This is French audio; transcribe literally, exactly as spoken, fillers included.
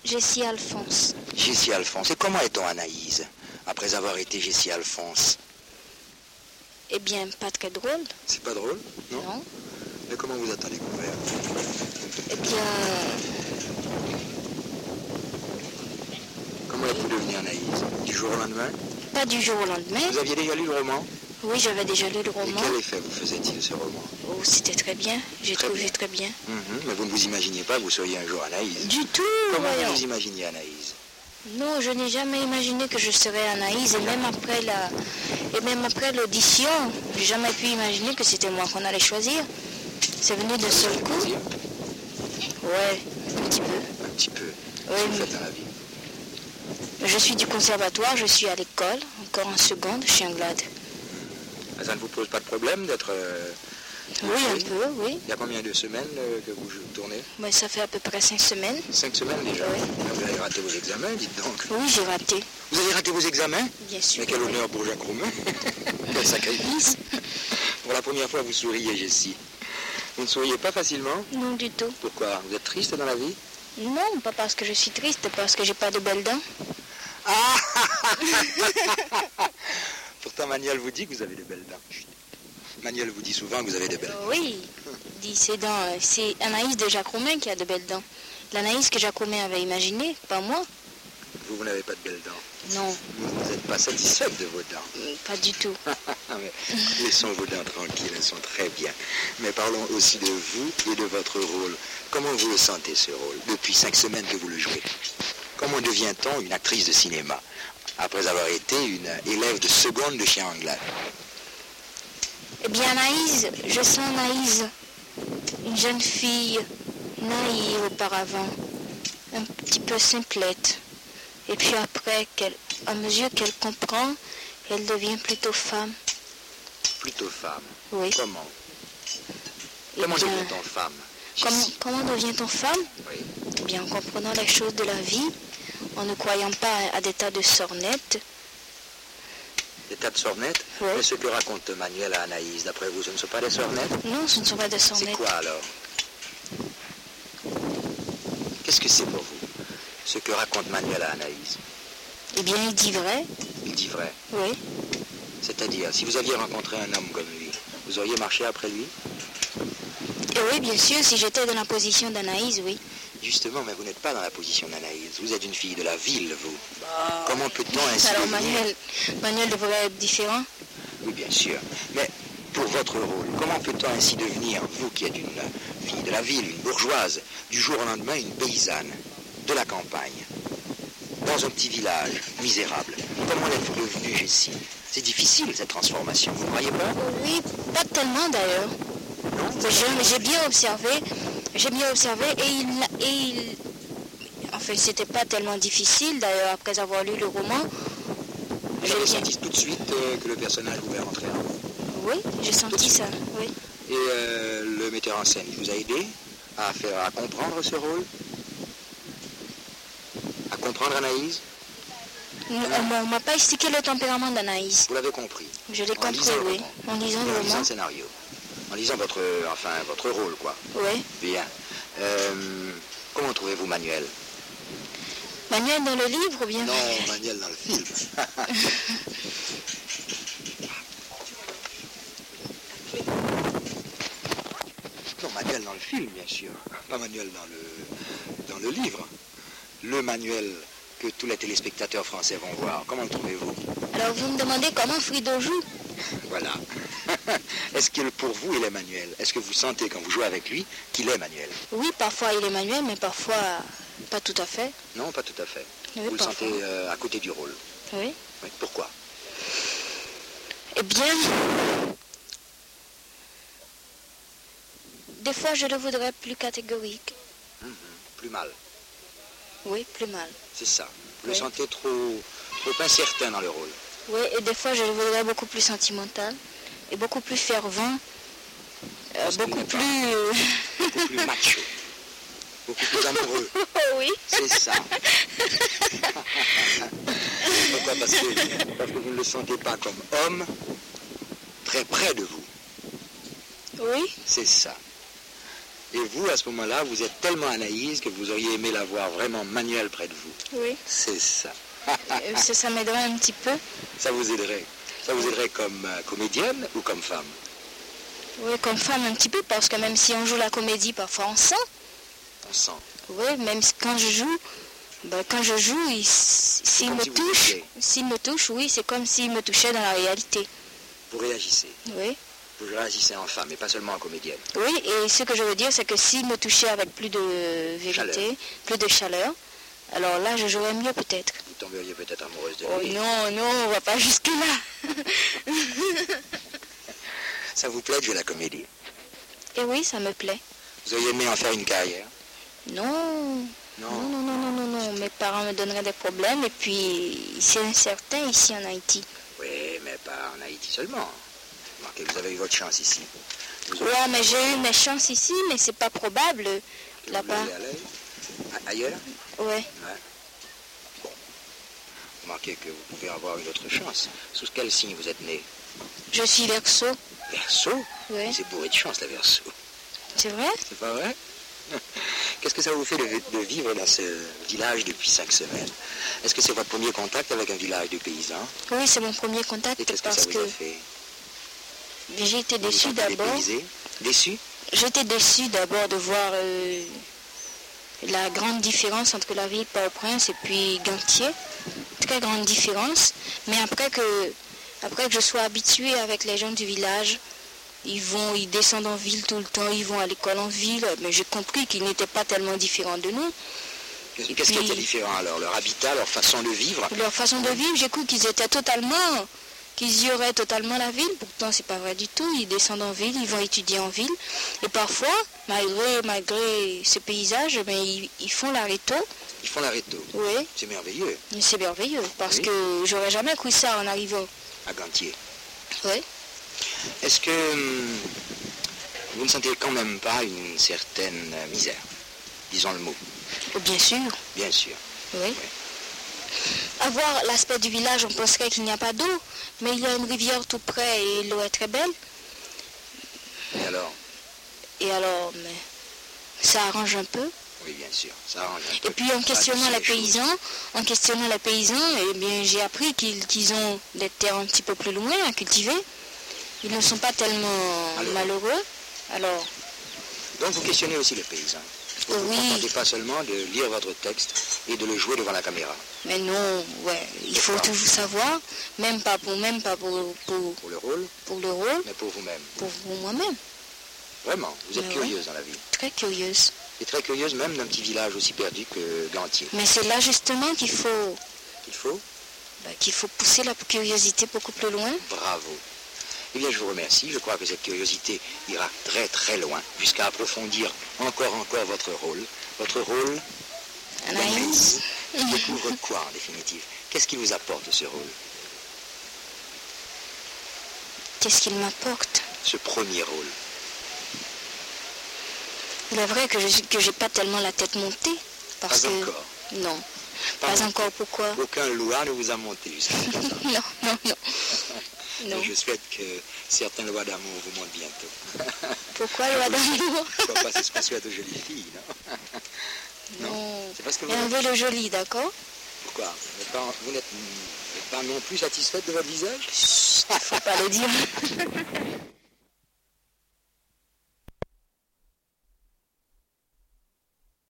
Jessie Alphonse. Jessie Alphonse. Et comment est-on Anaïs, après avoir été Jessie Alphonse? Eh bien, pas très drôle. C'est pas drôle, non? Non. Mais comment vous a-t-on découvert? Eh bien... Comment êtes-vous devenue Anaïs? Du jour au lendemain? Pas du jour au lendemain. Vous aviez déjà lu le roman? Oui, j'avais déjà lu le roman. Et quel effet vous faisait-il, ce roman? Oh, c'était très bien. J'ai Très trouvé bien. très bien. Mhm. Mais vous ne vous imaginiez pas que vous seriez un jour Anaïs? Du tout, Comment voyons. vous vous imaginiez Anaïs? Non, je n'ai jamais imaginé que je serais Anaïs. Et même après la... Et même après l'audition, j'ai jamais pu imaginer que c'était moi qu'on allait choisir. C'est venu d'un seul coup. Plaisir? Ouais, un petit peu. Un petit peu. Oui, Qu'est-ce que vous mais- faites dans la vie? Je suis du conservatoire, je suis à l'école, encore en seconde, chez Anglade. Ah, ça ne vous pose pas de problème d'être... euh, Oui, un oui. peu, oui. Il y a combien de semaines euh, que vous tournez? Mais ça fait à peu près cinq semaines. Cinq semaines déjà. Oui. Ah, vous avez raté vos examens, dites donc. Oui, j'ai raté, Vous avez raté vos examens? bien sûr. Mais quel honneur pour Jacques Roumain. Quel sacrifice. Pour la première fois, vous souriez, Jessie. Vous ne souriez pas facilement? Non, du tout. Pourquoi? Vous êtes triste dans la vie? Non, pas parce que je suis triste, parce que j'ai pas de belles dents. Ah Pourtant, Manuel vous dit que vous avez de belles dents. Chut. Manuel vous dit souvent que vous avez de belles dents. Oui, dit c'est dents. euh, C'est Anaïs de Jacques Roumain qui a de belles dents. L'Anaïs que Jacques Roumain avait imaginée, pas moi. Vous, vous n'avez pas de belles dents. Non, Vous n'êtes pas satisfaite de vos dents. pas du tout. Mais laissons vos dents tranquilles, elles sont très bien. Mais parlons aussi de vous et de votre rôle. Comment vous le sentez, ce rôle, depuis cinq semaines que vous le jouez? Comment devient-on une actrice de cinéma, après avoir été une élève de seconde de chez Anglade? Eh bien, Anaïs, je sens Anaïs, une jeune fille naïve auparavant, un petit peu simplette. Et puis après, qu'elle, à mesure qu'elle comprend, elle devient plutôt femme. Plutôt femme. Oui. Comment? Eh Comment bien, devient-on femme? comment, Jessie? comment devient-on femme? Oui. Eh bien, en comprenant les choses de la vie, en ne croyant pas à des tas de sornettes. Des tas de sornettes? Oui. Mais ce que raconte Manuel à Anaïs, d'après vous, ce ne sont pas des sornettes? Non, ce ne sont pas des C'est sornettes. quoi alors? Qu'est-ce que c'est pour vous, ce que raconte Manuel à Anaïs? Eh bien, il dit vrai. Il dit vrai. Oui. C'est-à-dire, si vous aviez rencontré un homme comme lui, vous auriez marché après lui? Et oui, bien sûr, si j'étais dans la position d'Anaïs, oui. Justement, mais vous n'êtes pas dans la position d'Anaïs. Vous êtes une fille de la ville, vous. Comment peut-on ainsi Alors devenir- Manuel, Manuel devrait être différent. Oui, bien sûr. Mais pour votre rôle, comment peut-on ainsi devenir, vous qui êtes une fille de la ville, une bourgeoise, du jour au lendemain une paysanne, de la campagne, dans un petit village misérable? Comment êtes-vous devenue, Jessie? C'est difficile, cette transformation, vous ne croyez pas? Oui, pas tellement d'ailleurs. Mais je- j'ai bien observé, j'ai bien observé et il, et il, enfin c'était pas tellement difficile d'ailleurs après avoir lu le roman. Vous J'ai avez bien- senti tout de suite euh, que le personnage pouvait rentrer en vous. Oui, j'ai senti ça, oui. Et euh, le metteur en scène, il vous a aidé à faire, à comprendre ce rôle? À comprendre Anaïs? On ne m'a pas expliqué le tempérament d'Anaïs. Vous l'avez compris? Je l'ai En compris, lisant le oui. roman. En lisant En le lisant roman, le scénario. En lisant votre, enfin, votre rôle, quoi. oui. Bien. Euh, comment trouvez-vous Manuel? Manuel dans le livre ou bien Non, Manuel dans le film. Non, Manuel dans le film, bien sûr. Pas Manuel dans le, dans le livre. Le Manuel que tous les téléspectateurs français vont voir. Comment le trouvez-vous? Alors vous me demandez comment Frido joue? Voilà. Est-ce que pour vous, il est Manuel? Est-ce que vous sentez, quand vous jouez avec lui, qu'il est Manuel? Oui, parfois il est Manuel, mais parfois pas tout à fait. Non, pas tout à fait. Oui, vous le parfois. sentez euh, à côté du rôle. Oui. Oui. Pourquoi? Eh bien, des fois je le voudrais plus catégorique. Mhm. Plus mal. Oui, plus mal. C'est ça. Vous le Oui. sentez trop, trop incertain dans le rôle. Oui, et des fois je le voudrais beaucoup plus sentimental et beaucoup plus fervent, euh, Parce qu'il beaucoup n'est pas. plus... Beaucoup plus macho. Beaucoup plus amoureux. Oh oui. C'est ça. Pourquoi? Parce que, parce que vous ne le sentez pas comme homme, très près de vous. Oui. C'est ça. Et vous, à ce moment-là, vous êtes tellement Anaïs que vous auriez aimé la voir vraiment manuelle près de vous. Oui. C'est ça. Euh, ça, ça m'aiderait un petit peu. Ça vous aiderait. Ça vous aiderait comme euh, comédienne ou comme femme? Oui, comme femme un petit peu, parce que même si on joue la comédie, parfois on sent. On sent. Oui, même quand je joue, ben, quand je joue, il- s'il comme me si vous touche, touchiez. s'il me touche, oui, c'est comme s'il me touchait dans la réalité. Vous réagissez. Oui. Vous réagissez en femme et pas seulement en comédienne. Oui, et ce que je veux dire, c'est que s'il me touchait avec plus de vérité, Chaleur. plus de chaleur, alors là, je jouerais mieux peut-être. Vous tomberiez peut-être amoureuse de Oh lui. non, non, on va pas jusque-là. Ça vous plaît de jouer la comédie? Et oui, ça me plaît. Vous auriez aimé en faire une carrière? Non, Non. non, non, non, non, non, non. Mes parents me donneraient des problèmes et puis c'est incertain ici en Haïti. Oui, mais pas en Haïti seulement. Remarquez, vous avez eu votre chance ici. Vous Ouais, mais j'ai eu mes chances ici, mais c'est pas probable Vous là-bas. voulez aller a- ailleurs? Ouais. Ouais. Bon. Remarquez que vous pouvez avoir une autre chance. Sous quel signe vous êtes né? Je suis Verseau. Verseau? Ouais. C'est bourré de chance, la Verseau. C'est vrai? C'est pas vrai? Qu'est-ce que ça vous fait de, de vivre dans ce village depuis cinq semaines? Est-ce que c'est votre premier contact avec un village de paysans? Oui, c'est mon premier contact Et qu'est-ce que parce ça vous que a fait? j'ai été Vous vous déçue sentez d'abord. dépaysé? Déçu? J'étais déçue d'abord de voir euh, la grande différence entre la ville de Port-au-Prince et puis Gantier. Très grande différence. Mais après que, après que je sois habituée avec les gens du village, ils vont, ils descendent en ville tout le temps, ils vont à l'école en ville. Mais j'ai compris qu'ils n'étaient pas tellement différents de nous. Qu'est-ce Et qu'est-ce qui puis- était différent alors? Leur habitat, leur façon de vivre? Leur façon de vivre, j'ai cru qu'ils étaient totalement, qu'ils y auraient totalement la ville. Pourtant, c'est pas vrai du tout. Ils descendent en ville, ils vont étudier en ville. Et parfois, malgré, malgré ce paysage, mais ils, ils font l'arrêto. Ils font l'arrêto. Oui, C'est merveilleux. mais c'est merveilleux. Parce Oui. que j'aurais jamais cru ça en arrivant. À Gantier. Oui. Est-ce que hum, vous ne sentez quand même pas une certaine euh, misère? Disons le mot. Oh, bien sûr. Bien sûr. Oui. À voir l'aspect du village, on penserait qu'il n'y a pas d'eau. Mais il y a une rivière tout près et l'eau est très belle. Et alors? Et alors, mais ça arrange un peu. Oui, bien sûr. Ça arrange un peu. Et puis en Ça questionnant adoucit les choses. paysans, en questionnant les paysans, eh bien j'ai appris qu'ils qu'ils ont des terres un petit peu plus loin à cultiver. Ils ne sont pas tellement Alors. malheureux. Alors, Donc vous questionnez aussi les paysans. Vous ne vous Oui. contentez pas seulement de lire votre texte et de le jouer devant la caméra. mais non, ouais, il faut Pourquoi? toujours savoir, même pas pour même pas pour, pour, Pour le rôle, pour le rôle, mais pour vous-même. pour, pour moi-même. Vraiment, vous êtes Mais curieuse dans la vie. Très curieuse. Et très curieuse même d'un petit village aussi perdu que Gantier. Mais c'est là justement qu'il faut, Il faut? bah, qu'il faut pousser la curiosité beaucoup plus loin. Bravo. Eh bien, je vous remercie. Je crois que cette curiosité ira très très loin, jusqu'à approfondir encore encore votre rôle. Votre rôle Anaïs, d'Anaïs découvre quoi en définitive? Qu'est-ce qui vous apporte ce rôle? qu'est-ce qu'il m'apporte? Ce premier rôle? Il est vrai que je que j'ai pas tellement la tête montée. Parce Pas que encore. non. Pas Pas, encore. encore, pourquoi? Aucun loi ne vous a monté jusqu'à présent. Non, non, non. Non. Mais je souhaite que certaines lois d'amour vous montent bientôt. Pourquoi loi d'amour? Pourquoi pas, c'est ce qu'on souhaite aux jolies filles, non? Non. C'est parce que vous Et on n'êtes- veut le joli, d'accord? Pourquoi? Vous n'êtes pas, vous n'êtes- vous n'êtes pas non plus satisfaite de votre visage? Chut, faut pas le dire.